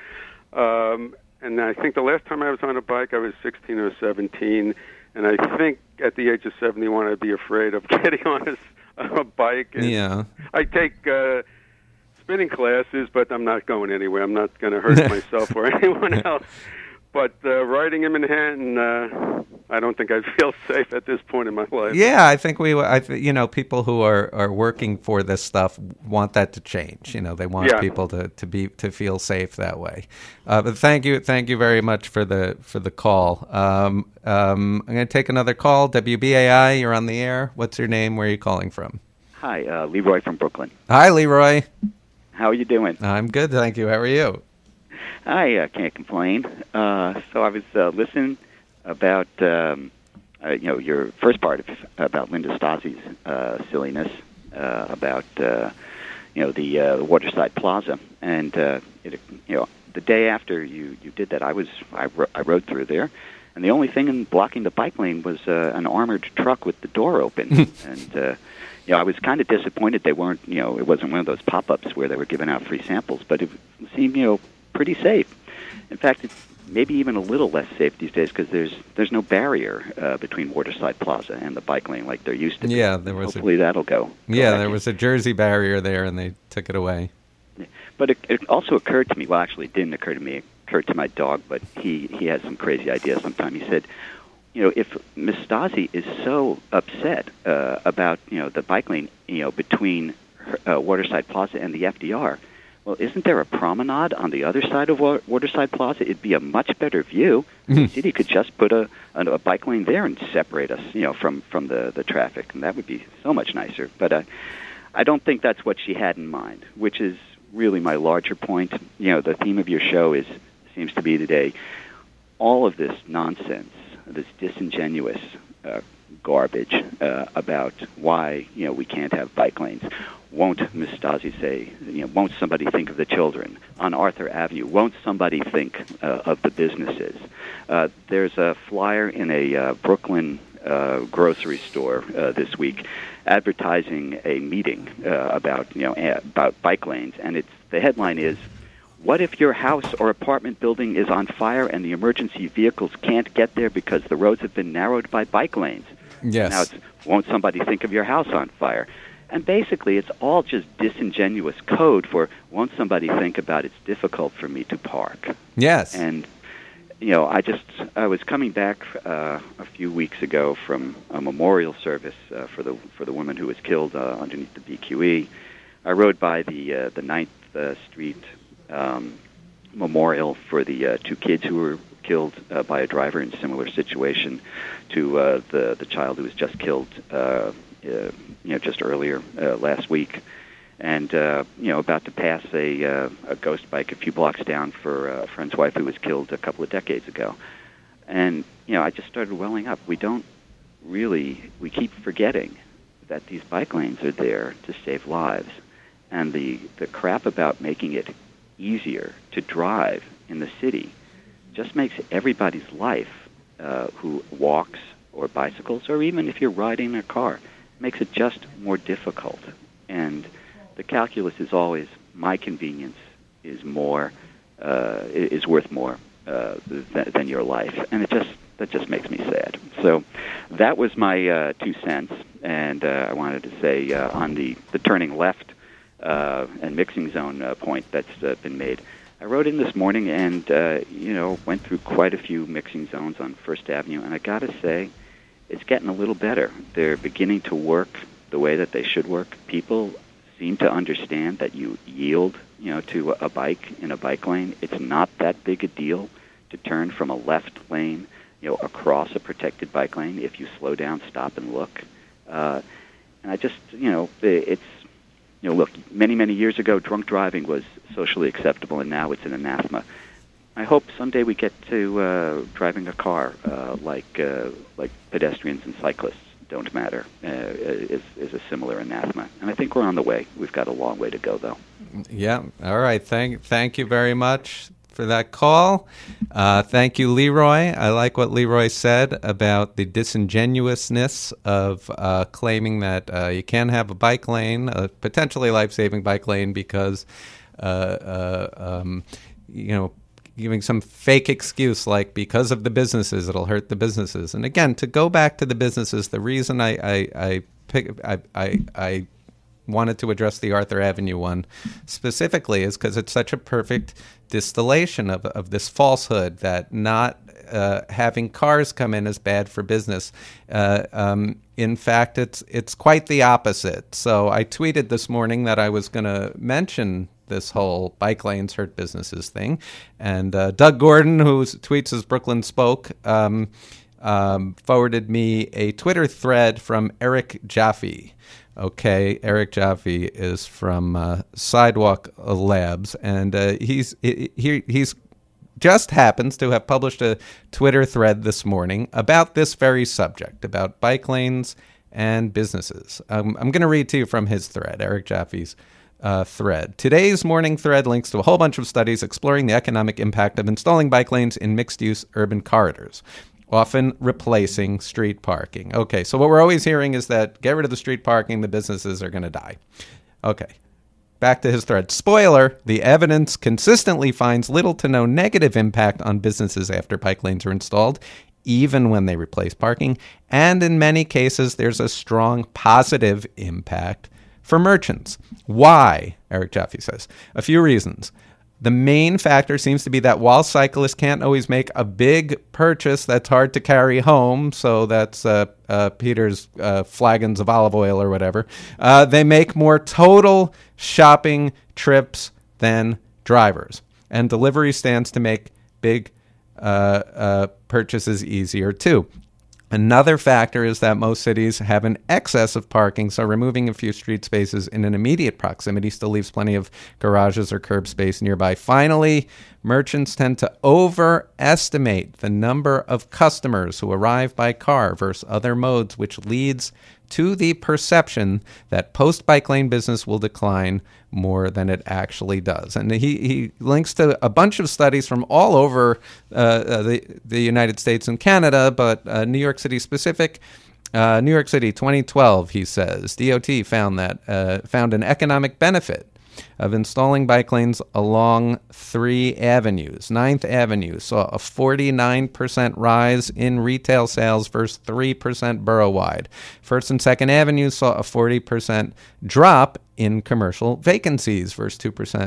Um, and I think the last time I was on a bike, I was sixteen or seventeen, and I think at the age of seventy-one, I'd be afraid of getting on a, s- a bike. And Yeah. I take uh, spinning classes, but I'm not going anywhere. I'm not going to hurt myself or anyone else. But uh, riding in Manhattan, uh, I don't think I feel safe at this point in my life. Yeah, I think we, I, th- you know, people who are, are working for this stuff want that to change. You know, they want Yeah. people to, to be to feel safe that way. Uh, but thank you, thank you very much for the for the call. Um, um, I'm going to take another call. W B A I, you're on the air. What's your name? Where are you calling from? Hi, uh, Leroy from Brooklyn. Hi, Leroy. How are you doing? I'm good, thank you. How are you? I uh, can't complain. Uh, so I was uh, listening about um, uh, you know your first part of, about Linda Stasi's uh, silliness uh, about uh, you know the uh, Waterside Plaza, and uh, it, you know the day after you, you did that, I was I, ro- I rode through there, and the only thing in blocking the bike lane was uh, an armored truck with the door open, and. Uh, You know, I was kind of disappointed they weren't, you know, it wasn't one of those pop-ups where they were giving out free samples, but it seemed, you know, pretty safe. In fact, it's maybe even a little less safe these days because there's there's no barrier uh, between Waterside Plaza and the bike lane like there used to be. Yeah, there was. Hopefully a, that'll go. go Yeah, back there in. was a Jersey barrier there, and they took it away. But it, it also occurred to me, well, actually it didn't occur to me, it occurred to my dog, but he, he has some crazy ideas sometimes. He said, you know, if Miss Stasi is so upset uh, about, you know, the bike lane, you know, between her, uh, Waterside Plaza and the F D R, well, isn't there a promenade on the other side of Wa- Waterside Plaza? It'd be a much better view. The city could just put a, a, a bike lane there and separate us, you know, from, from the, the traffic, and that would be so much nicer. But uh, I don't think that's what she had in mind, which is really my larger point. You know, the theme of your show is seems to be today all of this nonsense, this disingenuous uh, garbage uh, about why, you know, we can't have bike lanes. Won't Miss Stasi say, you know, won't somebody think of the children? On Arthur Avenue, won't somebody think uh, of the businesses? Uh, there's a flyer in a uh, Brooklyn uh, grocery store uh, this week advertising a meeting uh, about, you know, a- about bike lanes, and it's the headline is, what if your house or apartment building is on fire and the emergency vehicles can't get there because the roads have been narrowed by bike lanes? Yes. Now it's, won't somebody think of your house on fire? And basically, it's all just disingenuous code for, won't somebody think about it's difficult for me to park? Yes. And you know, I just I was coming back uh, a few weeks ago from a memorial service uh, for the for the woman who was killed uh, underneath the B Q E. I rode by the uh, the Ninth uh, Street um, memorial for the uh, two kids who were killed uh, by a driver in a similar situation to uh, the the child who was just killed, uh, uh, you know, just earlier uh, last week. And, uh, you know, about to pass a, uh, a ghost bike a few blocks down for a friend's wife who was killed a couple of decades ago. And, you know, I just started welling up. We don't really, we keep forgetting that these bike lanes are there to save lives. And the, the crap about making it easier to drive in the city just makes everybody's life uh, who walks or bicycles, or even if you're riding a car, makes it just more difficult. And the calculus is always my convenience is more uh, is worth more uh, th- than your life, and it just that just makes me sad. So that was my uh, two cents, and uh, I wanted to say uh, on the, the turning left uh, and mixing zone uh, point that's uh, been made. I rode in this morning and uh, you know went through quite a few mixing zones on First Avenue, and I got to say it's getting a little better. They're beginning to work the way that they should work. People seem to understand that you yield, you know, to a bike in a bike lane. It's not that big a deal to turn from a left lane, you know, across a protected bike lane if you slow down, stop, and look. Uh, and I just, you know, it's, you know, look, many, many years ago, drunk driving was socially acceptable, and now it's an anathema. I hope someday we get to uh, driving a car uh, like uh, like pedestrians and cyclists don't matter, uh, is, is a similar anathema. And I think we're on the way. We've got a long way to go, though. Yeah. All right. Thank thank you very much for that call. Uh, thank you, Leroy. I like what Leroy said about the disingenuousness of uh, claiming that uh, you can have a bike lane, a potentially life-saving bike lane, because, uh, uh, um, you know, giving some fake excuse like because of the businesses, it'll hurt the businesses. And again, to go back to the businesses, the reason I I I, pick, I, I, I wanted to address the Arthur Avenue one specifically is because it's such a perfect distillation of of this falsehood that not uh, having cars come in is bad for business. Uh, um, in fact, it's it's quite the opposite. So I tweeted this morning that I was going to mention this whole bike lanes hurt businesses thing. And uh, Doug Gordon, who tweets as Brooklyn Spoke, um, um, forwarded me a Twitter thread from Eric Jaffe. Okay, Eric Jaffe is from uh, Sidewalk Labs, and uh, he's he, he's just happens to have published a Twitter thread this morning about this very subject, about bike lanes and businesses. Um, I'm going to read to you from his thread, Eric Jaffe's Uh, thread. Today's morning thread links to a whole bunch of studies exploring the economic impact of installing bike lanes in mixed-use urban corridors, often replacing street parking. Okay, so what we're always hearing is that get rid of the street parking, the businesses are going to die. Okay, back to his thread. Spoiler, the evidence consistently finds little to no negative impact on businesses after bike lanes are installed, even when they replace parking, and in many cases there's a strong positive impact for merchants. Why? Eric Jaffe says. A few reasons. The main factor seems to be that while cyclists can't always make a big purchase that's hard to carry home, so that's uh, uh, Peter's uh, flagons of olive oil or whatever, uh, they make more total shopping trips than drivers. And delivery stands to make big uh, uh, purchases easier too. Another factor is that most cities have an excess of parking, so removing a few street spaces in an immediate proximity still leaves plenty of garages or curb space nearby. Finally, merchants tend to overestimate the number of customers who arrive by car versus other modes, which leads to the perception that post-bike lane business will decline more than it actually does. And he, he links to a bunch of studies from all over uh, the, the United States and Canada, but uh, New York City specific. Uh, New York City, twenty twelve, he says, D O T found that uh, found an economic benefit of installing bike lanes along three avenues. Ninth Avenue saw a forty-nine percent rise in retail sales versus three percent borough-wide. First and Second Avenue saw a forty percent drop in commercial vacancies versus two percent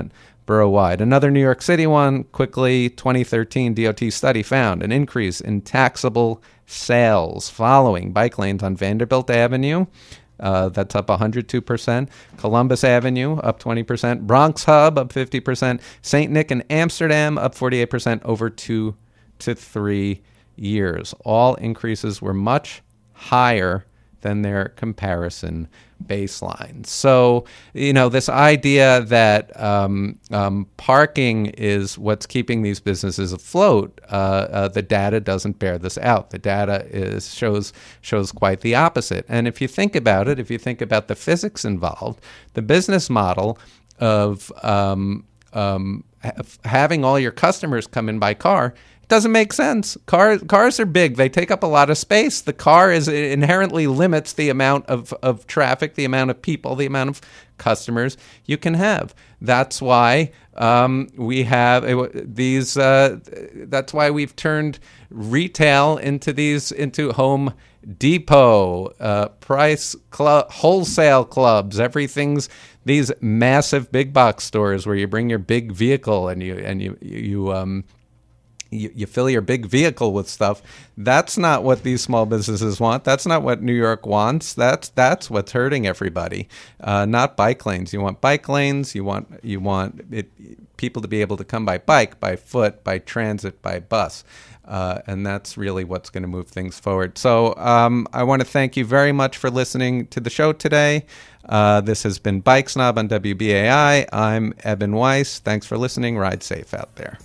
borough-wide. Another New York City one, quickly, twenty thirteen D O T study found an increase in taxable sales following bike lanes on Vanderbilt Avenue. Uh, that's up one hundred two percent. Columbus Avenue, up twenty percent. Bronx Hub, up fifty percent. Saint Nick and Amsterdam, up forty-eight percent over two to three years. All increases were much higher than their comparison baseline. So, you know, this idea that um, um, parking is what's keeping these businesses afloat, uh, uh, the data doesn't bear this out. The data is shows shows quite the opposite. And if you think about it, if you think about the physics involved, the business model of um, um, ha- having all your customers come in by car, it doesn't make sense. Cars cars are big. They take up a lot of space. The car is inherently limits the amount of, of traffic, the amount of people, the amount of customers you can have. That's why um, we have these. Uh, that's why we've turned retail into these into Home Depot, uh, price club, wholesale clubs. Everything's these massive big box stores where you bring your big vehicle and you and you you um. You, you fill your big vehicle with stuff. That's not what these small businesses want. That's not what New York wants. That's that's what's hurting everybody. Uh, not bike lanes. You want bike lanes. You want you want it, people to be able to come by bike, by foot, by transit, by bus, uh, and that's really what's going to move things forward. So um, I want to thank you very much for listening to the show today. Uh, this has been Bike Snob on W B A I. I'm Eben Weiss. Thanks for listening. Ride safe out there.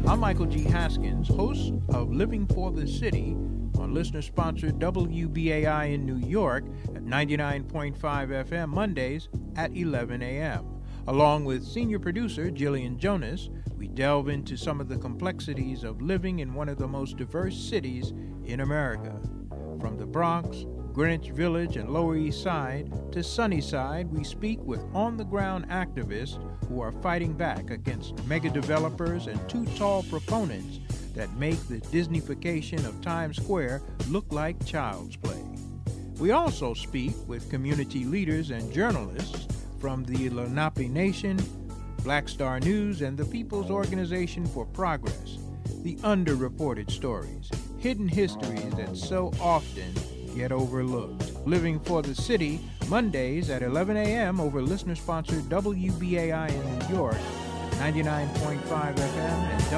I'm Michael G. Haskins, host of Living for the City on listener-sponsored W B A I in New York at ninety-nine point five F M Mondays at eleven a.m. Along with senior producer Jillian Jonas, we delve into some of the complexities of living in one of the most diverse cities in America. From the Bronx, Greenwich Village, and Lower East Side to Sunnyside, we speak with on-the-ground activists who are fighting back against mega developers and too tall proponents that make the Disneyfication of Times Square look like child's play. We also speak with community leaders and journalists from the Lenape Nation, Black Star News, and the People's Organization for Progress, the underreported stories, hidden histories that so often get overlooked. Living for the City, Mondays at eleven a.m. over listener-sponsored W B A I in New York, ninety-nine point five F M and